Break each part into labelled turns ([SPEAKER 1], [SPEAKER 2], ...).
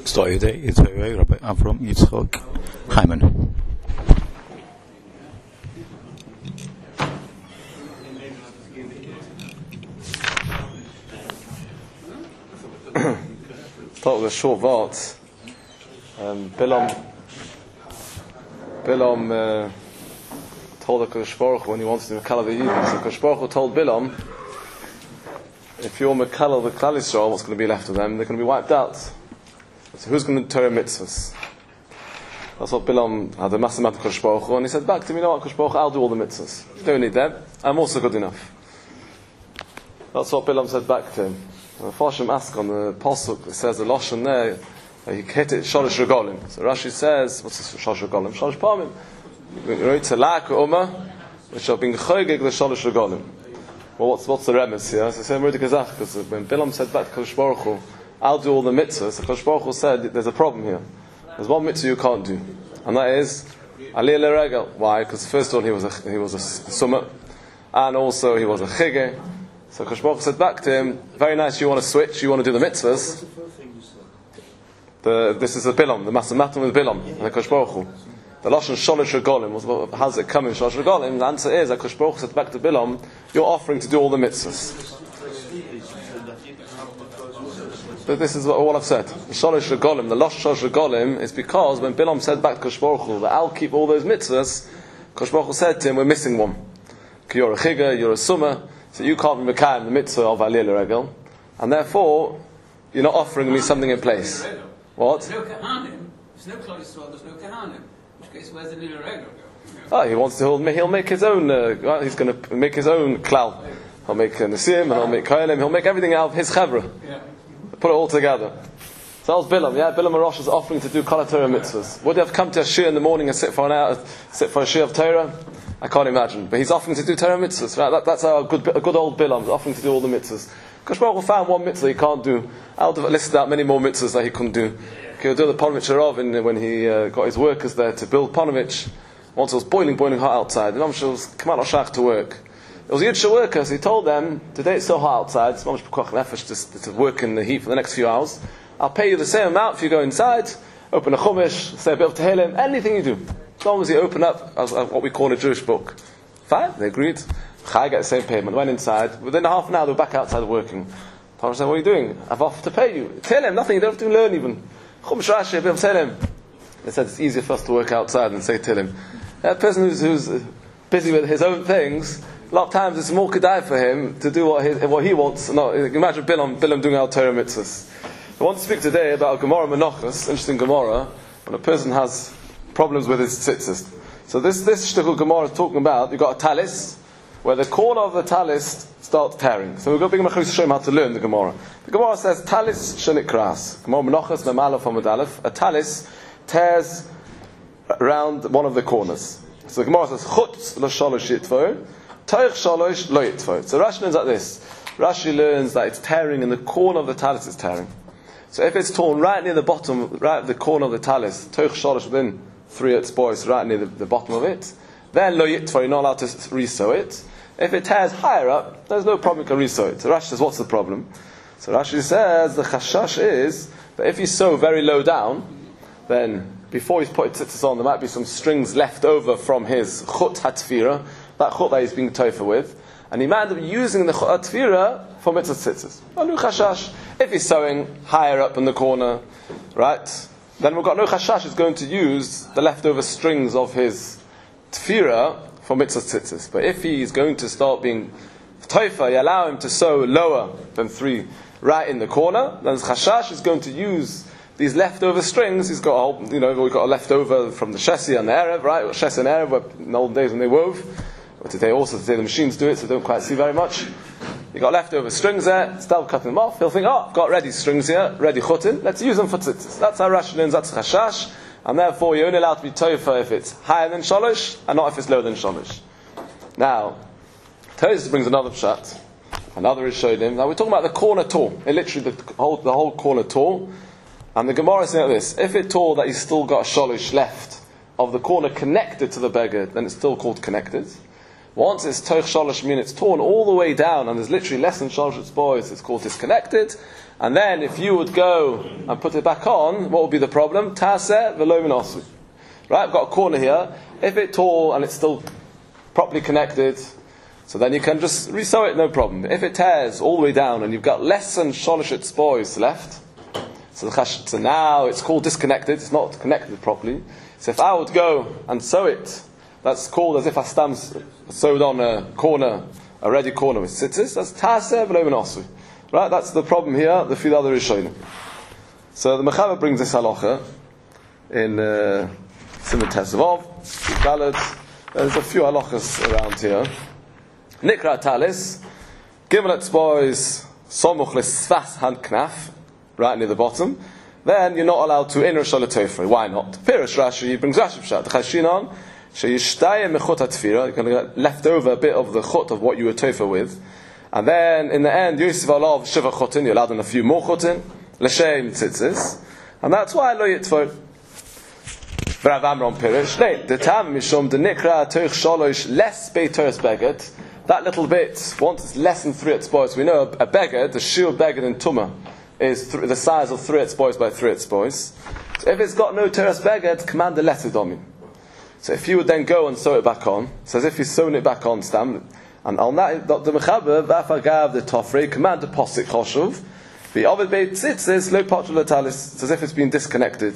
[SPEAKER 1] Story is Rabbi Avram Yitzchok Hyman.
[SPEAKER 2] Thought it was a short vault. Bilam told the Kodesh Baruch Hu when he wanted to Mekala the Yidden. So Kodesh Baruch Hu told Bilam, if you're Mekala the Klal Yisrael, what's going to be left of them? They're going to be wiped out. So who's going to Torah mitzvahs? That's what Bilam had a massive amount of Kodesh Baruch Hu, and he said back to me, you know what, Kodesh Baruch Hu, I'll do all the mitzvahs. You don't need them. I'm also good enough. That's what Bilam said back to him. The Farshim ask on the Pasuk, it says the Lashon there, he hit it Shalosh Regalim. So Rashi says, what's this Shalosh Regalim? Shalosh Pamim. Tzalak Ummah, which have been choygeg the Shalosh Regalim. Well, what's the remez here? So say Murdi Kazach, because when Bilam said back to Kodesh Baruch Hu, I'll do all the mitzvahs, the Kodesh Baruch Hu said, there's a problem here. There's one mitzvah you can't do, and that is Aliyah L'Regel. Why? Because first of all, he was a summah, and also he was a chige. So Kodesh Baruch Hu said back to him, very nice, you want to switch, you want to do the mitzvahs. This is the Bilam, the Masamatan with Bilam, and the Kodesh Baruch Hu. The Lashon Shalosh Regalim, how's it coming, Shalosh Regalim? The answer is that Kodesh Baruch Hu said back to Bilam, you're offering to do all the mitzvahs. But this is what I've said. The Shalosh Regalim, the Lashon Shalosh Regalim, is because when Bilam said back to Kodesh Baruch Hu that I'll keep all those mitzvahs, Kodesh Baruch Hu said to him, we're missing one. You're a chigah, you're a summah, so you can't be mekayim the mitzvah of Aliyah L'Regel, and therefore you're not offering me something in place. What?
[SPEAKER 3] There's no kahanim. There's no Klal Yisrael. There's no kahanim. In which case, where's the Aliyah L'Regel go?
[SPEAKER 2] Oh, he wants to. He'll make his own. He's going to make his own klal. He'll make Nasim, and he'll make Kohelim. He'll make everything out of his chevra. Yeah. Put it all together. So that was Bilam. Yeah, Bilam Arosh is offering to do Kol Torah mitzvahs. Would he have come to a shir in the morning and sit for an hour, sit for a shir of Torah? I can't imagine. But he's offering to do Torah mitzvahs. Right? That's how a good old Bilam is offering to do all the mitzvahs. Kodesh Baruch Hu found one mitzvah he can't do. I would have listed out many more mitzvahs that he couldn't do. He would do the Ponovich Arov when he got his workers there to build Ponovich. Once it was boiling hot outside. The Mamsh was come out of Shach to work. It was Yidsha workers. He told them, today it's so hot outside, it's Mamsh B'koch Nefesh to work in the heat for the next few hours. I'll pay you the same amount if you go inside, open a Chumash, say a bit of Tehillim, anything you do. As long as you open up as what we call a Jewish book. Fine, they agreed. Chai got the same payment. Went inside. Within half an hour, they were back outside working. Torah said, what are you doing? I've offered to pay you. Tehillim, nothing. You don't have to learn even. Chumash Rashi, a bit of Tehillim. They said it's easier for us to work outside than say Tehillim. That person who's busy with his own things, a lot of times it's more kedai for him to do what he wants. No, imagine Bilam doing our Torah mitzvahs. I want to speak today about Gemara Menachos, interesting Gemara, when a person has problems with his tzitzis. So this shtickle Gemara is talking about, you've got a talis, where the corner of the talis starts tearing. So we've got to begin to show him how to learn the Gemara. The Gemara says, talis shenikras. Gemara Menachos, Mem Aleph Amud Aleph. A talis tears around one of the corners. So the Gemara says, chutz lo shalosh yitvo, toich shalosh lo yitvo. So Rashi learns like this. Rashi learns that it's tearing in the corner of the talis, it's tearing. So if it's torn right near the bottom, right at the corner of the talis, toich shalosh within 3 boys, right near the bottom of it, then lo yitvo, you're not allowed to re-sew it. If it tears higher up, there's no problem, you can re-sew it. So Rashi says, what's the problem? So Rashi says, the chashash is that if you sew very low down, then before he's put his tzitzis on, there might be some strings left over from his chut hatfira, that chut that he's being toifa with, and he might end up using the chut hatfira for mitzvah tzitzis. No chashash. If he's sewing higher up in the corner, right, then we've got no chashash, he's going to use the leftover strings of his tfira for mitzvah tzitzis. But if he's going to start being toifa, you allow him to sew lower than 3 right in the corner, then chashash is going to use these leftover strings. He's got a whole, we've got a leftover from the Shesi and the Erev, right? Shesi and Erev, in the old days when they wove. But today the machines do it, so don't quite see very much. You've got leftover strings there, start cutting them off. He'll think, I've got ready strings here, ready chutin, let's use them for tzitzis. That's how Rashi learns, that's chashash, and therefore you're only allowed to be toifa if it's higher than shalosh, and not if it's lower than shalosh. Now, Tosfos brings another pshat, another is showed him. Now we're talking about the corner tall, literally the whole corner tall. And the Gemara is saying like this: if it tore that he's still got a shalosh left of the corner connected to the beggar, then it's still called connected. Once it's Toch Shalosh Min, it's torn all the way down, and there's literally less than Shalosh Etzbois, it's called disconnected. And then if you would go and put it back on, what would be the problem? Taseh v'lo min osui. Right, I've got a corner here. If it's tall and it's still properly connected, so then you can just re-sew it, no problem. If it tears all the way down and you've got less than Shalosh Etzbois left, so now it's called disconnected, it's not connected properly. So if I would go and sew it, that's called as if I sewed on a corner, a ready corner with tzitzis, that's Taseh v'lo min osui. Right, that's the problem here, the few other Rishonim. So the Mechaber brings this halacha in Simon Tesavov, Balad. There's a few halachas around here. Nikra talis, Gimel Etzbois, Somuch L'Sfas Hand Knaf, right near the bottom. Then you're not allowed to Ein Rosh L'Tofri. Why not? Pirish Rashi brings Rashi Pshat. The Chashinon, Sheyishtayeh Mechut HaTfira, you're going to get left over a bit of the chut of what you were tofer with. And then, in the end, Yosef Alav Shiva Chotin, you're allowed in a few more Chotin, L'Shem Tzitzis. And that's why Lo Yitfor. Rav Amram Pirish, the Tam Mishum, the Nikra, Toch Shalosh, less Beit Teres Beged. That little bit, once it's less than 3 etzbois, we know a beged, the shiur beged in Tumah, is the size of 3 etzbois by 3 etzbois. So if it's got no Teres Beged, command the lesser domin. So if you would then go and sew it back on, so as if you're sewing it back on, Stam, and on that, the Mechaber, V'afagav the Tofrei, command the posik choshuv, the Ovid Beit Tzitzis, lo patru latalis, it's as if it's been disconnected.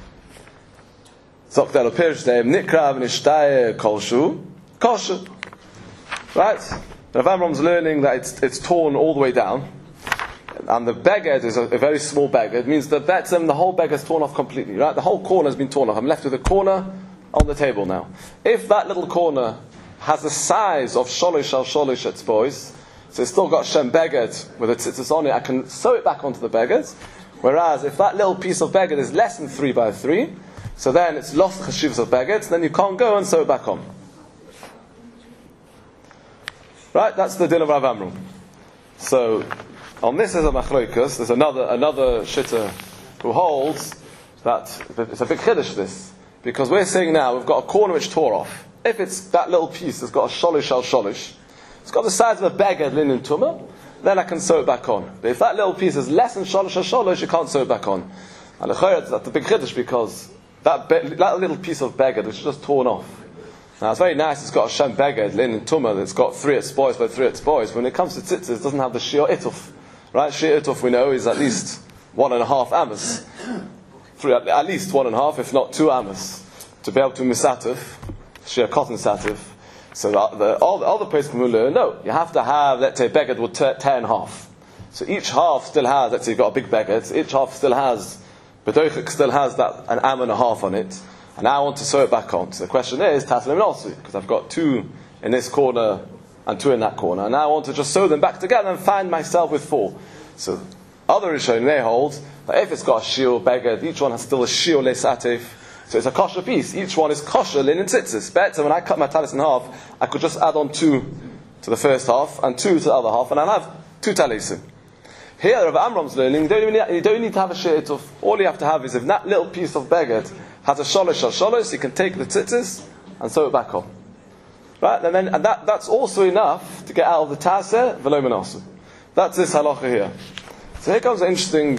[SPEAKER 2] Zokdel Pirish Deim, Nikra v'nishtayeh kolshu, kosher. Right? Rav Amram's learning that it's torn all the way down, and the beged is a very small beged. It means that the whole beged is torn off completely. Right? The whole corner has been torn off. I'm left with a corner on the table now. If that little corner has the size of sholish al sholish etzbois, so it's still got shem beged with a tzitzis on it, I can sew it back onto the beged. Whereas if that little piece of beged is less than 3 by 3, so then it's lost chashivas of beged, then you can't go and sew it back on. Right, that's the din of Rav Amram. So, on this is a machlokas. There's another shitta who holds that it's a big chiddush this, because we're saying now we've got a corner which tore off. If it's that little piece that's got a sholish al sholish, it's got the size of a beged linen tumah, then I can sew it back on. But if that little piece is less than sholish al sholish, you can't sew it back on. And that's the big chiddush, because that little piece of beged which is just torn off. Now it's very nice, it's got a shem beged, linen tumah, that's got 3 etzbois by 3 etzbois. When it comes to tzitzis, it doesn't have the shiur ituf. Right? Shiur ituf we know is at least 1.5 amos. At least 1.5, if not 2 amos. To be able to misatif, shiur cotton satif. So all the places will learn, no, you have to have, let's say, beged will tear in half. So each half still has, let's say you've got a big beged, each half still has, bedoichik still has that, an am and a half on it. And now I want to sew it back on. So the question is, Taslim and Osui, because I've got 2 in this corner and 2 in that corner. And now I want to just sew them back together and find myself with 4. So other Rishonim, they hold that if it's got a shiur beged, each one has still a shiur lesatif. So it's a kosher piece. Each one is kosher linen tzitzis. Better when I cut my talis in half, I could just add on 2 to the first half and 2 to the other half, and I'll have 2 talisim. Here, Rav Amram's learning, you don't need to have a shiur ituf. All you have to have is if that little piece of beged has a sholish or sholish, you can take the tzitzis and sew it back on. Right? And that's also enough to get out of the taseh v'lo min osui. That's this halacha here. So here comes an interesting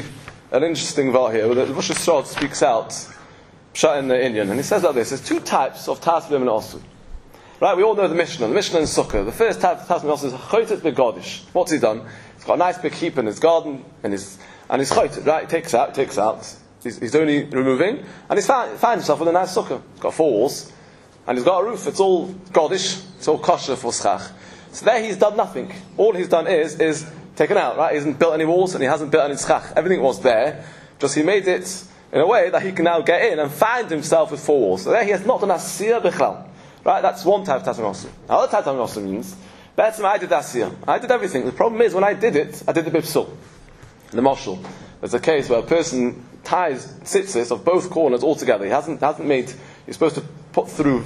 [SPEAKER 2] var here, where the Rosh Hashanah speaks out pshat in the Indian, and he says like this: there's 2 types of taseh v'lo min osui. Right? We all know the Mishnah in Sukkah. The first type of taseh v'lo min osui is chotet begodish. What's he done? He's got a nice big heap in his garden, and he's chotet. Right? He takes out. He's only removing, and he's found himself with a nice sukkah. He's got 4 walls, and he's got a roof. It's all godish, it's all kosher for schach. So there he's done nothing. All he's done is taken out, right? He hasn't built any walls, and he hasn't built any schach. Everything was there, just he made it in a way that he can now get in and find himself with 4 walls. So there he has not done asiyah bichlal. Right? That's one type of taseh. Another type of taseh means, better I did asiyah. I did everything. The problem is, when I did it, I did the bipsul. The moshul. There's a case where a person ties tzitzis of both corners all together. He hasn't made. He's supposed to put through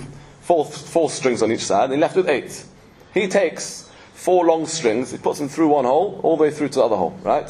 [SPEAKER 2] 4 strings on each side, and he left with 8. He takes 4 long strings. He puts them through one hole, all the way through to the other hole. Right?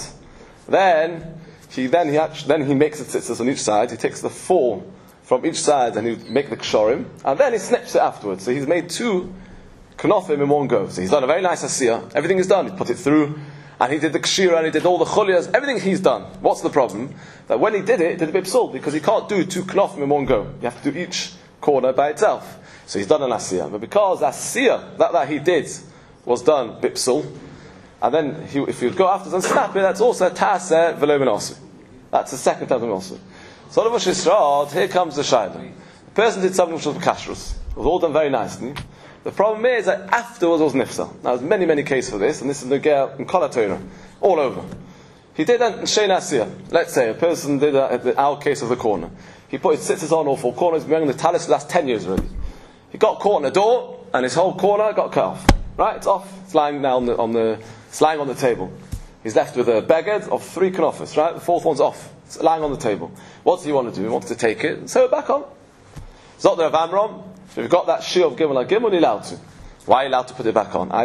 [SPEAKER 2] Then he makes the tzitzis on each side. He takes the 4 from each side, and he make the kshorim, and then he snips it afterwards. So he's made 2 knofim in one go. So he's done a very nice asiyah. Everything is done. He put it through, and he did the kshira, and he did all the chulias. Everything he's done. What's the problem? That when he did it did a bit psul, because he can't do 2 knofim in one go. You have to do each corner by itself. So he's done an asiyah. But because asiyah that he did was done bipsul, and then if you go after and snap it, that's also taseh v'lo minasu. That's the second time also. So all of us, here comes the shayla. The person did something which was kashrus. It was all done very nicely. The problem is that afterwards it was nifsal. Now there's many cases for this, and this is the girl in Kol HaTorah, all over. He did that in Shein Asiyah. Let's say a person did that at our case of the corner. He put his tzitzis on all 4 corners, been wearing the talis for the last 10 years already. He got caught in the door, and his whole corner got cut off. Right? It's off. It's lying now it's lying on the table. He's left with a beged of 3 kanofis, right? The 4th one's off. It's lying on the table. What does he want to do? He wants to take it and sew it back on. Zot the Rav Amram, if you've got that shiur of Gimel HaGimel, you're allowed to. Why are you allowed to put it back on?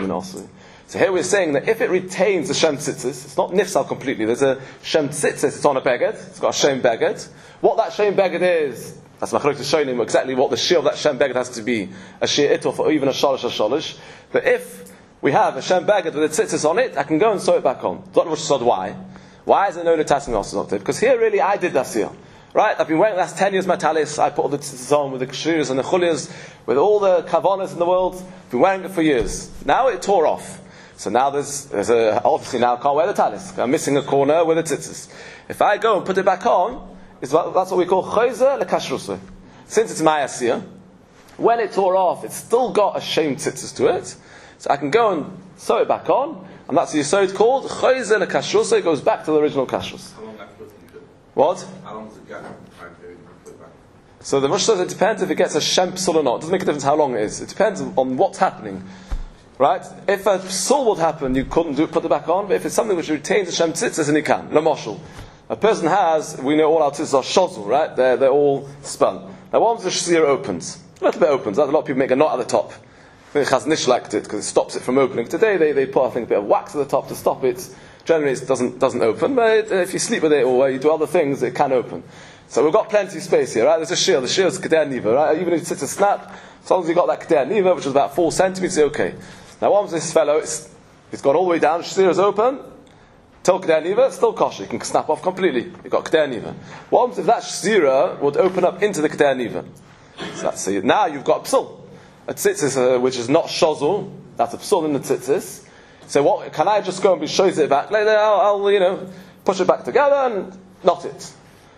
[SPEAKER 2] So here we're saying that if it retains the Shem Tzitzis, it's not nifsal completely, there's a Shem Tzitzis, it's on a beged, it's got a Shem beged. What that Shem beged is, that's Machlokes to show him exactly what the shiur of that Shem beged has to be, a shiur itof or even a sholish. But if we have a Shem beged with a tzitzis on it, I can go and sew it back on. Why? Why is it known as Tassim Osnot? Because here really I did that asiyah. Right? I've been wearing the last 10 years my talis, I put all the tzitzis on with the kshiras and the chulias, with all the kavanas in the world, I've been wearing it for years. Now it tore off. So now there's obviously now I can't wear the talis. I'm missing a corner with the tzitzis. If I go and put it back on, that's what we call choyzer lekashrusah. Since it's my asiyah, when it tore off, it's still got a shame tzitzis to it. So I can go and sew it back on, and that's the yisod called choyzer lekashrusah. It goes back to the original kashrus.
[SPEAKER 4] How long after you do?
[SPEAKER 2] What?
[SPEAKER 4] How long does it get? Time period to put it back?
[SPEAKER 2] So the Rosh says it depends if it gets a shem psul or not. It doesn't make a difference how long it is. It depends on what's happening. Right? If a psul would happen, you couldn't put it back on. But if it's something which retains a shem tzitzis, then you can. Lamoshel. A person has, we know all our tzitzis are shozul, right? They're all spun. Now once the shzir opens, a little bit opens, a lot of people make a knot at the top. I think Chaz nishlaked it because it stops it from opening. Today they put I think a bit of wax at the top to stop it. Generally it doesn't open, but if you sleep with it or you do other things, it can open. So we've got plenty of space here, right? There's a shear. The shear is Kedei Niva, right? Even if it's a snap, as long as you've got that Kedei Niva, which is about 4 centimeters, okay. Now once this fellow, it's gone all the way down, shear is open, till Kedei Niva, it's still kosher. You can snap off completely. You've got Kedei Niva. What happens if that shear would open up into the Kedei Niva? So now you've got psul. A tzitzis, which is not shozul, that's a psul in the tzitzis. So what, can I just go and be shows it back? Later I'll push it back together and knot it.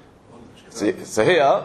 [SPEAKER 2] So here,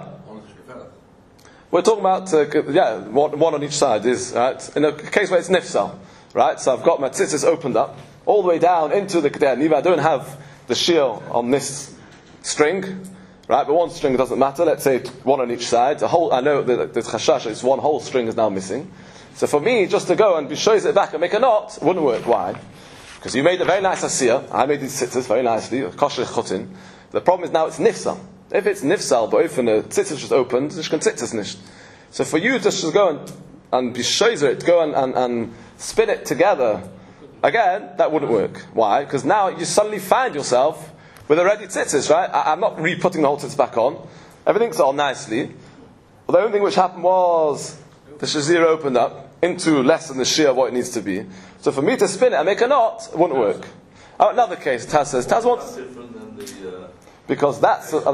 [SPEAKER 2] we're talking about, one on each side is, right, in a case where it's nifsal, right, so I've got my tzitzis opened up, all the way down into the Kedei Niva. I don't have the shear on this string, right, but one string doesn't matter, let's say one on each side, I know that the chashash is one whole string is now missing. So for me, just to go and be shows it back and make a knot, wouldn't work. Why? Because you made a very nice asiyah, I made these tzitzis very nicely, kosher chutin. The problem is now it's nifsal. If it's nifsal, but if the tzitzis just opened, it's can tzitzis nicht. So for you just to go and be shozer it, go and spin it together, again, that wouldn't work. Why? Because now you suddenly find yourself with already tzitzis, right? I'm not re-putting the whole tzitzis back on. Everything's on nicely. But the only thing which happened was the shazir opened up into less than the shear of what it needs to be. So for me to spin it and make a knot, it wouldn't work. Another case, Taz says, wants... Because that's a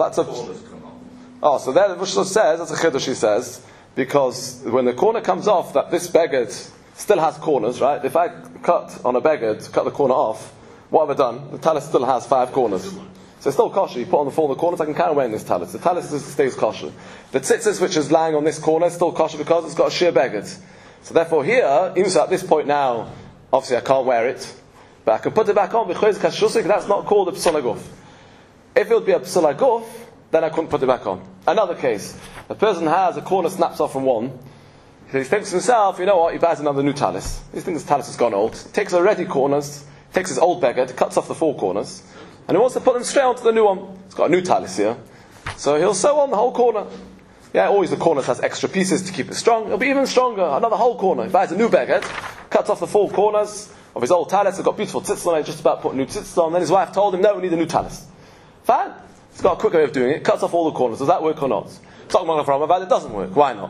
[SPEAKER 2] so there the Rosh says, that's a chiddush he says, because when the corner comes off, that this beged still has corners, right? If I cut on a beged, cut the corner off, what have I done? The talis still has 5 corners. So it's still kosher. You put on the 4 corners, I can carry away in this talis. The talis stays kosher. The tzitzis, which is lying on this corner, is still kosher because it's got a sheer beged. So therefore here, even so at this point now, obviously I can't wear it, but I can put it back on, because that's not called a psul haguf. If it would be a psul haguf, then I couldn't put it back on. Another case, a person has a corner snaps off from one, he thinks to himself, you know what, he buys another new talis. He thinks his talis has gone old, takes the ready corners, takes his old beged, cuts off the 4 corners, and he wants to put them straight onto the new one. It's got a new talis here, so he'll sew on the whole corner. Yeah, always the corners has extra pieces to keep it strong. It'll be even stronger. Another whole corner. He buys a new beged, cuts off the 4 corners of his old talis. It's got beautiful tzitzis on it. Just about put new tzitzis on. Then his wife told him, "No, we need a new talis." Fine. He's got a quick way of doing it. Cuts off all the corners. Does that work or not? Talking about it doesn't work. Why not?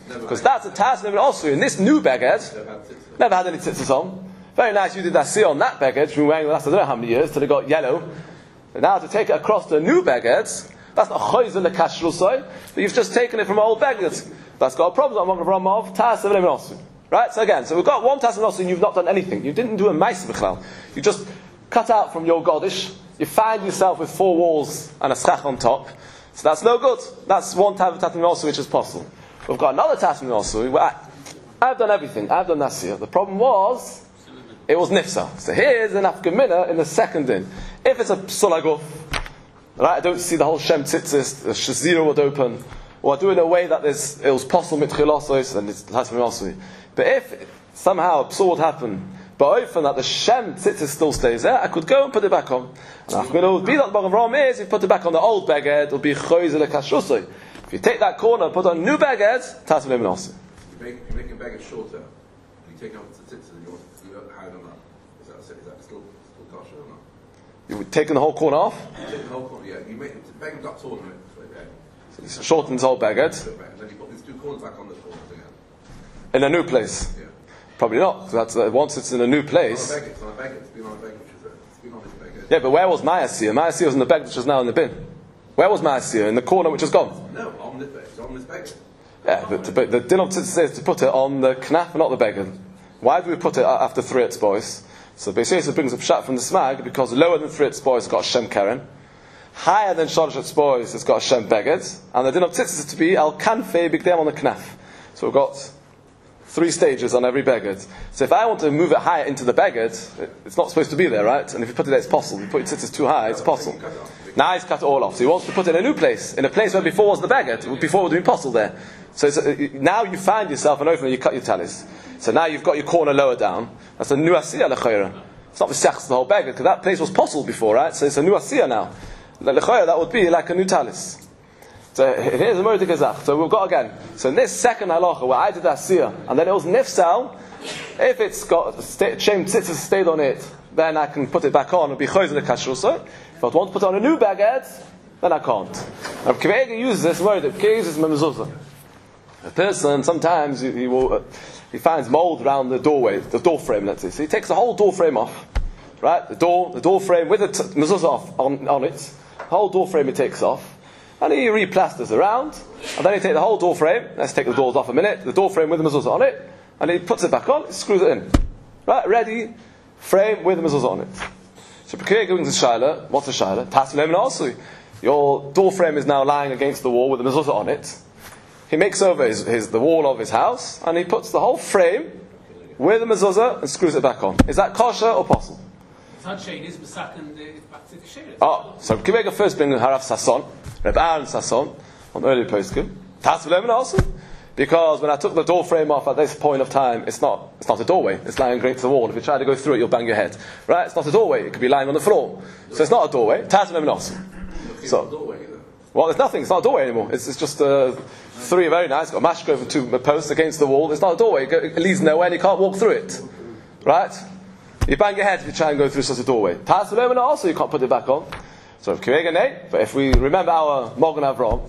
[SPEAKER 2] Because that's a tas never also in this new beged. Never had any tzitzis on. Very nice, you did that see on that beged, which we were wearing the last I don't know how many years till it got yellow. But now to take it across to the new begeds, that's not choiz the kashrusay, but you've just taken it from old begeds. That's got a problem. I'm not going to run tas never also. Right? So again, so we've got one tas never also and you've not done anything. You didn't do a ma'aseh b'chlal. You just cut out from your godish. You find yourself with 4 walls and a schach on top. So that's no good. That's one type of tatam also which is possible. We've got another tatam also where I've done everything. I've done nasir. The problem was it was nifsa. So here's an afkamina in the second din. If it's a psulaguf, right, I don't see the whole shem tzitzis, the shazira would open, or I do it in a way that it was possible mitchilosos, then it's tatam also. But if somehow a psul would happen, but often that the shem tzitzis still stays there, I could go and put it back on. And afkamina would be that the Bagav Ram is, if you put it back on the old beged, it'll be choiz lekashrusay. If you take that corner and put on a new beged, tatam never also.
[SPEAKER 4] You're making beged shorter. You take out the tzitzis and you want to hide them up. Is that still kosher or not?
[SPEAKER 2] You're taking the whole corner off?
[SPEAKER 4] You take the whole corner, yeah. You make the beged got taller than it.
[SPEAKER 2] So it shortens the whole beged.
[SPEAKER 4] And then you put these 2 corners back on the corners again.
[SPEAKER 2] In a new place?
[SPEAKER 4] Yeah.
[SPEAKER 2] Probably not. That's once it's in a new place.
[SPEAKER 4] It's on a beged. It's been on a beged. It's been on this beged.
[SPEAKER 2] Yeah, but where was Ma'asir? Ma'asir was in the beged which is now in the bin. Where was Ma'asir? In the corner which is gone.
[SPEAKER 4] No, on this beged. It's on this beged.
[SPEAKER 2] Yeah, but the din of tzitzis says to put it on the knaf, not the beged. Why do we put it after 3 boys? So Beis brings a pshat from the smag because lower than 3 boys has got a shem keren, higher than shalosh boys has got a shem beged, and the din of tzitzis is to be al kanfei bigdem on the knaf. So we've got 3 stages on every beged. So if I want to move it higher into the beged, it's not supposed to be there, right? And if you put it there, it's possible. You put your tzitzis too high, it's possible. Now he's cut it all off. So he wants to put it in a new place, in a place where before was the beged, before it would have been possible there. So now you find yourself and open and you cut your talis. So now you've got your corner lower down. That's a new asiyah lechayra. It's not the sechs the whole beged because that place was possible before, right? So it's a new asiyah now. Lechayra that would be like a new talis. So here's a murder gazach. So we've got again. So in this second halacha where I did asiyah and then it was nifsal, if it's got shem tzitzis stayed on it, then I can put it back on and be choiz the kashrusay. If I want to put on a new beged, then I can't. Now Kivega uses this word. Kivega uses mezuzah. A person sometimes he finds mold around the doorway, the door frame. Let's say, so he takes the whole door frame off, right? The door frame with the mezuzah off on it. The whole door frame he takes off, and he replasters around, and then he takes the whole door frame. Let's take the doors off a minute. The door frame with the mezuzah on it, and he puts it back on, he screws it in, right? Ready frame with the mezuzah on it. So Pekir going to Shaila, what's a Shaila? Taslim also. Your door frame is now lying against the wall with the mezuzah on it. He makes over the wall of his house and he puts the whole frame with the mezuzah and screws it back on. Is that kosher or possible?
[SPEAKER 3] It's not shaynis, but second, it's back to Ksheret.
[SPEAKER 2] Oh, so Kivega first bring Harav Sasson, Reb Aaron Sasson, on early postscript. Taslim also. Because when I took the door frame off at this point of time, it's not a doorway. It's lying against the wall. If you try to go through it, you'll bang your head. Right? It's not a doorway. It could be lying on the floor. So it's not a doorway. Taslim also. So, well, there's nothing. It's not a doorway anymore. It's just 3 very nice. Got mashka over 2 posts against the wall. It's not a doorway. It leads nowhere, and you can't walk through it. Right? You bang your head if you try and go through such a doorway. Taslim also, you can't put it back on. So if we remember our Mogan Avram,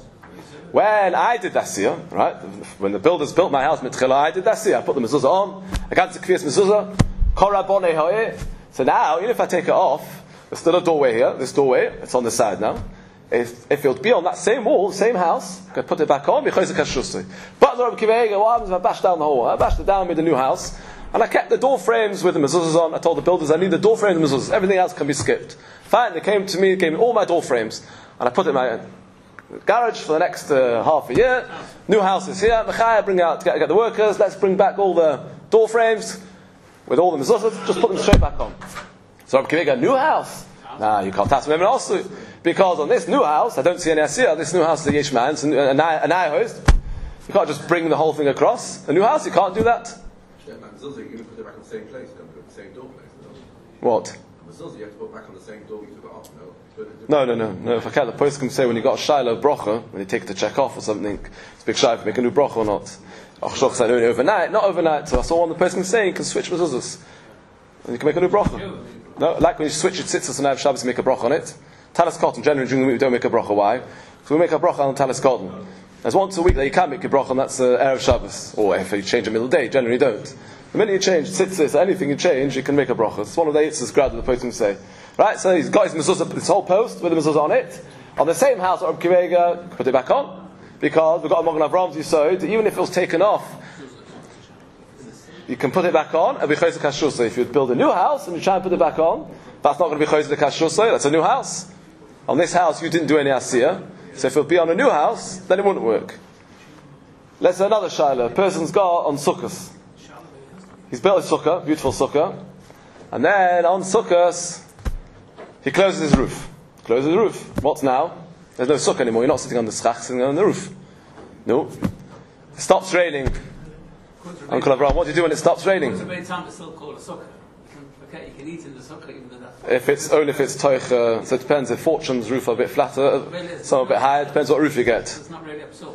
[SPEAKER 2] when I did Dasiyah, right, when the builders built my house, I did Dasiyah. I put the mezuzah on. I got the kviyas mezuzah. Korabone hoye. So now, even if I take it off, there's still a doorway here. This doorway, it's on the side now. If it would be on that same wall, same house, I could put it back on. But the Rabbi Kivega, what happens if I bash down the wall? I bashed it down with the new house, and I kept the door frames with the mezuzahs on. I told the builders I need the door frames and mezuzahs. Everything else can be skipped. Fine, they came to me, gave me all my door frames, and I put it in my garage for the next half a year. New house is here. Mechaya, bring out, get the workers. Let's bring back all the door frames with all the mezuzahs. Just put them straight back on. So I'm giving a new house. Nah, you can't touch them also because on this new house, I don't see any asiyah. This new house is a yesh man, it's an eye host. You can't just bring the whole thing across. A new house, you can't do that.
[SPEAKER 4] Yeah, man, mezuzah, you can put it back on the same place. You can put it on the same door place.
[SPEAKER 2] What?
[SPEAKER 4] Mezuzah, you have to put it back on the same door you took it off. No. If I can't, the post can say when you got a shiloh brocha, when you take it to check off or something, it's a big shiloh if you make a new brocha or not. Achshach said only overnight, not overnight. So I saw one the person saying you can switch mezuzahs. And you can make a new bracha. No, like when you switch your tzitzis and have Shabbos, you make a bracha on it. Talis cotton, generally during the week we don't make a bracha. Why? So we make a bracha on talis cotton.
[SPEAKER 2] There's once a week that you can make your bracha, and that's Erev Shabbos. Or if you change a middle day, generally you don't. The minute you change tzitzis, anything you change, you can make a bracha. It's one of the eitzes grad that the post say. Right, so he's got his mezuzah, this whole post with the mezuzah on it. On the same house, Reb Akiva Eiger put it back on. Because we've got a Magen Avram's Yisod, even if it was taken off, you can put it back on and be chayzer kashrusay. If you build a new house and you try and put it back on, that's not going to be chayzer kashrusay, that's a new house. On this house, you didn't do any asiyah. So if it would be on a new house, then it wouldn't work. Let's say another shaila. A person's got on sukkahs. He's built a sukkah, beautiful sukkah. And then on sukkahs, he closes his roof. Closes the roof. What's now? There's no sukkah anymore. You're not sitting on the schach, sitting on the roof. No. It stops raining. Uncle Abraham, what do you do when it stops raining?
[SPEAKER 3] It's a very time to still call a sukkah. You can eat in the sukkah even though that's...
[SPEAKER 2] If it's toich, so it depends. If Fortune's roof are a bit flatter, some a bit higher, depends what roof you get.
[SPEAKER 3] It's not really absurd.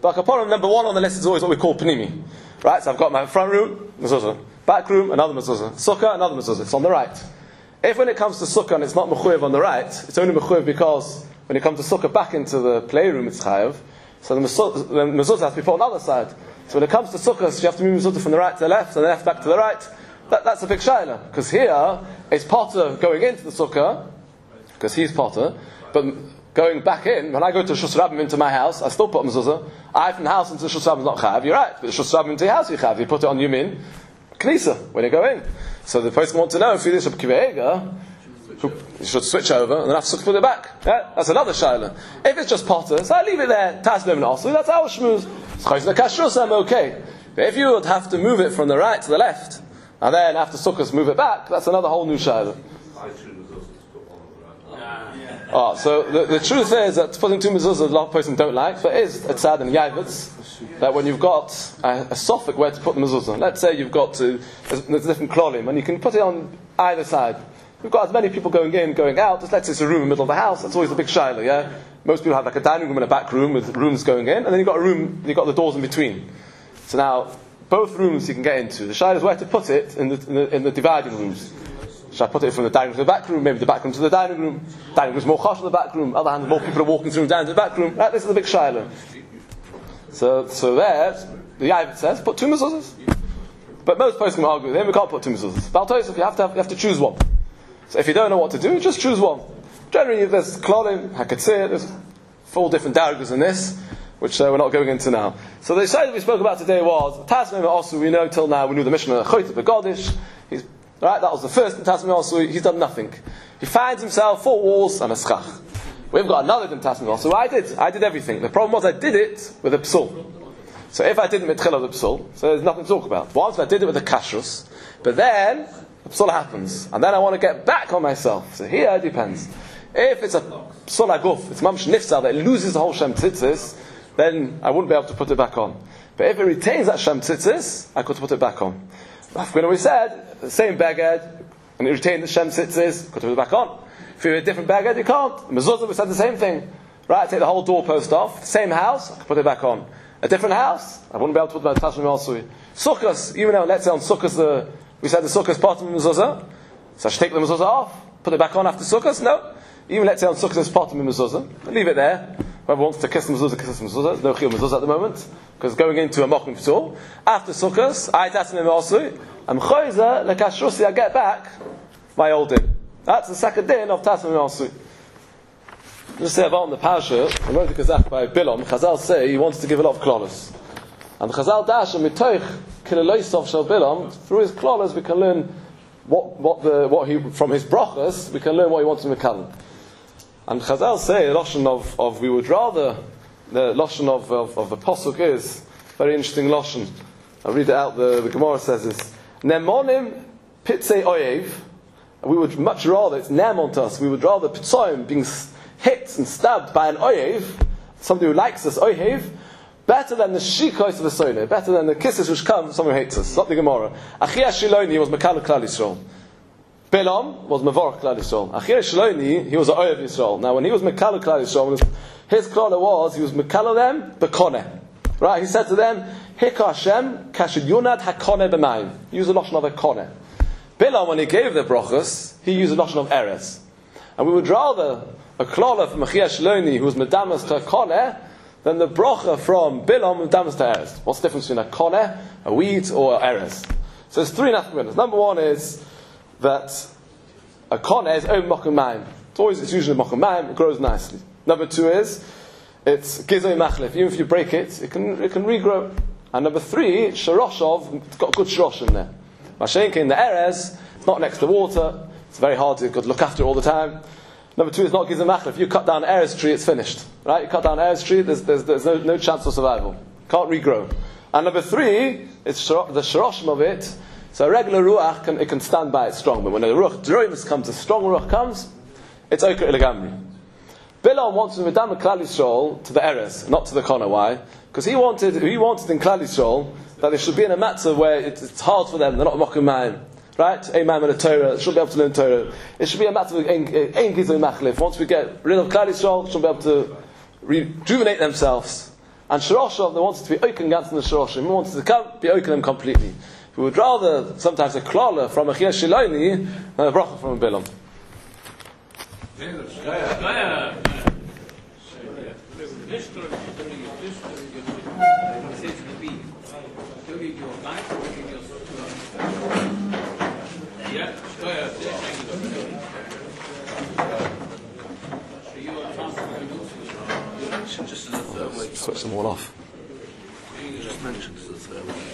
[SPEAKER 2] But number one on the list is always what we call panimi. Right? So I've got my front room, mezuzah. Back room, another mezuzah. Sukkah, another mezuzah. It's on the right. If when it comes to sukkah and it's not mechuyev on the right, it's only mechuyev because when it comes to sukkah back into the playroom, it's chayav. So the mezuzah has to be put on the other side. So when it comes to sukkah, you have to move mezuzah from the right to the left, and the left back to the right. That's a big shayla. Because here, it's potter going into the sukkah, because he's potter, but going back in, when I go to Shus Rabbim into my house, I still put mezuzah. I from the house into Shus Rabbim is not chayav, you're right. But the Shus Rabbim into your house, you chayav. You put it on Yumin, Knisa, when you go in. So the person wants to know if you this you should switch over and then have to put it back. Yeah? That's another shayla. If it's just potter, so I leave it there, taslim and also, that's our shmuz. I'm okay. But if you would have to move it from the right to the left, and then after sukkahs move it back, that's another whole new shayla. So the truth is that putting two mezuzahs a lot of persons don't like, but it is sad and yavitz that when you've got a suffix where to put the mezuzah, let's say you've got there's different klolim, and you can put it on either side. We've got as many people going in, going out, just let's say it's a room in the middle of the house, that's always a big shayla, yeah? Most people have like a dining room and a back room with rooms going in, and then you've got a room, you've got the doors in between. So now, both rooms you can get into. The shayla is where to put it in the dividing rooms. Should I put it from the dining room to the back room? Maybe the back room to the dining room. Dining room is more chosh than the back room. Other hand, more people are walking through down to the back room. Right, this is the big shayla. So there, the Yavit says, put two mezuzahs. But most persons can argue with him, we can't put two mezuzahs. But I'll tell you, you have to choose one. So if you don't know what to do, just choose one. Generally, there's klolim, hakatzir, there's 4 different daragas in this, which we're not going into now. So the shayla that we spoke about today was, Tasmim also, we know till now, we knew the Mishnah, Choyt Begodish. Right, that was the first in Tasmim also, he's done nothing. He finds himself 4 walls and a schach. We've got another in Tasmim also, I did everything. The problem was I did it with a psul. So if I did it with the psul, so there's nothing to talk about. Once I did it with the kashrus, but then the psul happens, and then I want to get back on myself. So here it depends. If it's a psul aguf, it's mamsh nifsal that it loses the whole shem tzitzis, then I wouldn't be able to put it back on. But if it retains that shem tzitzis, I could put it back on. When we said the same bagad and it retained the shem tzitzis, could put it back on. If you're a different bagad, you can't. Mezuzah, we said the same thing. Right, I take the whole doorpost off, same house, I could put it back on. A different house, I wouldn't be able to put my Tashmim Al-Sui. Sukkahs, even though, let's say on Sukkahs, we said the Sukkahs part of the mezuzah, so I should take the mezuzah off, put it back on after Sukkahs? No. Even let's say on Sukkahs part of the mezuzah, leave it there. Whoever wants to kiss the mezuzah, kiss the mezuzah. There's no chiyuv mezuzah at the moment, because going into a mokum p'tur. After Sukkahs, I Tashmim Al-Sui, I'm choyza, lekashrusi, I get back my old din. That's the second din of Tashmim Al-Sui. Just say about the parasha, I wrote the Kazakh by Bilam, Chazal say he wants to give a lot of klolos. And the Chazal dash, and mitoich kileloisov shel Bilam, through his klolos we can learn what he, from his brachas, we can learn what he wants to mekal. And Chazal say, the Lashon of we would rather, the Lashon of the Pasuk is, very interesting Lashon. I'll read it out, the Gemara says this, Nemonim pitzei oyev, we would much rather, it's nemon to us, we would rather pitzoim being hit and stabbed by an oyev, somebody who likes us, oyev, better than the shikos of the soile, better than the kisses which come from someone who hates us. Not the Gemara. Achia Shiloni was Mekal Klal Yisrael. Bilam was Mavorach Klal Yisrael. Achia Shiloni, he was an oyev Yisrael. Now when he was Mekal Klal Yisrael, his klala was, he was Mekal them, Bekoneh. Right, he said to them, Hika Hashem, Kashid Yunad Hakoneh B'mayim. He used a notion of a koneh. Bilam, when he gave the brachas, he used a notion of eres. And we would rather a klala from Achia Shiloni, who was Medamas to a koneh, than the bracha from Bilam Medamas to eres. What's the difference between a koneh, a wheat, or eres? So there's 3 nafkaminas. Number 1 is that a koneh is over mokum mayim. It's usually mokum mayim, it grows nicely. Number 2 is it's gizoi machlef. Even if you break it, it can regrow. And number 3, sharoshov, it's got good sharosh in there. Mashenka in the eres, it's not next to water, it's very hard to look after it all the time. Number 2 is not gizoi machlef. If you cut down an eres tree, it's finished. Right? You cut down an eres tree, there's no chance of survival. Can't regrow. And number 3, it's the sharoshim of it. So a regular ruach can stand by it strong, but when a ruach droimus comes, a strong ruach comes, it's oker ilagamri. Bilam wants to medam Klal Yisrael to the eres, not to the koneh. Why? Because he wanted in Klal Yisrael that they should be in a matzah where it's hard for them, they're not mokum mayim. Right? A man with a Torah, should be able to learn Torah. It should be a matter of ein gizoi machlif. Once we get rid of Klal Yisrael, should be able to rejuvenate themselves And Shirosha, they wanted to be open against the Shirosha. We wanted to be open them completely. We would rather sometimes a klala from a Chiyah Shiloni than a bracha from a Bilam. Switch them all off.
[SPEAKER 5] Just mentioned the third one.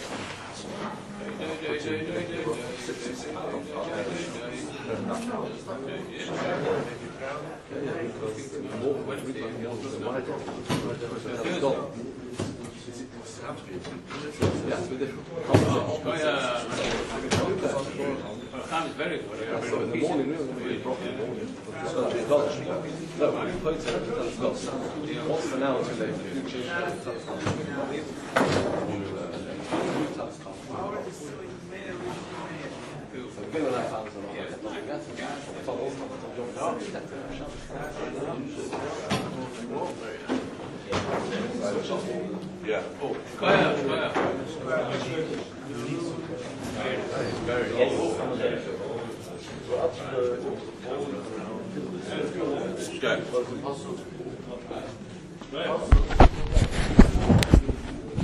[SPEAKER 5] Yeah. Oh. Very.